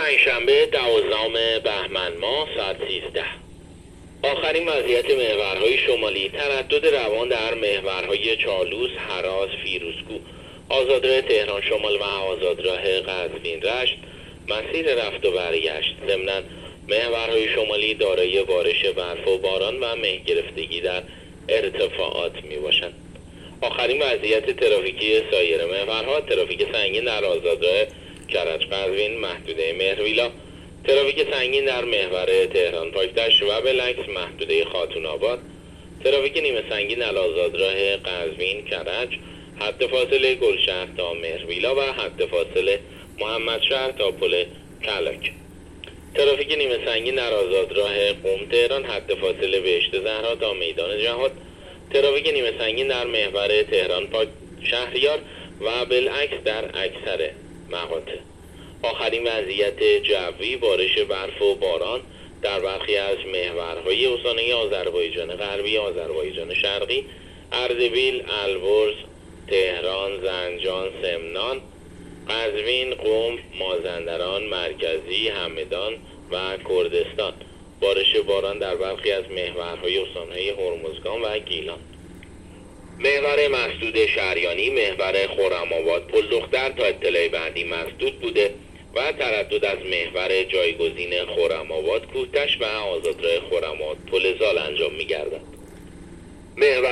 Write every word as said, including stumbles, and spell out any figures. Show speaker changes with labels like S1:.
S1: پنجشنبه دوازدهم بهمن ماه ساعت سیزده. آخرین وضعیت محورهای شمالی: تردد روان در محورهای چالوس، هراز، فیروزکوه، آزادراه تهران شمال و آزادراه قزوین رشت مسیر رفت و برگشت. ضمناً محورهای شمالی دارای بارش برف و باران و مه گرفتگی در ارتفاعات می باشند. آخرین وضعیت ترافیکی سایر محورها: ترافیک سنگین در آزادراه کرج قزوین محدوده مهرویلا، ترافیک سنگین در محور تهران پاکتش و بالعکس محدوده خاتون آباد، ترافیک نیمه سنگین در آزادراه قزوین کرج، حد فاصله گلشهر تا مهرویلا و حد فاصله محمدشهر تا پل کلک، ترافیک نیمه سنگین در آزادراه قم تهران، حد فاصله بهشت زهرا تا میدان جهاد، ترافیک نیمه سنگین در محور تهران پاک شهریار و بالعکس در اکثر مقاطع. آخرین وضعیت جوی: بارش برف و باران در برخی از محورهای استانه آذربایجان غربی، آذربایجان شرقی، اردبیل، البرز، تهران، زنجان، سمنان، قزوین، قم، مازندران، مرکزی، همدان و کردستان. بارش باران در برخی از محورهای استانهای هرمزگان و گیلان. محور مسدود شهریانی، محور خرم‌آباد پل دختر تا اطلاع بعدی مسدود بوده و تردد از محور جایگزین خرم‌آباد کوهتش و آزادراه خرم‌آباد پل زال انجام می‌گردد. محور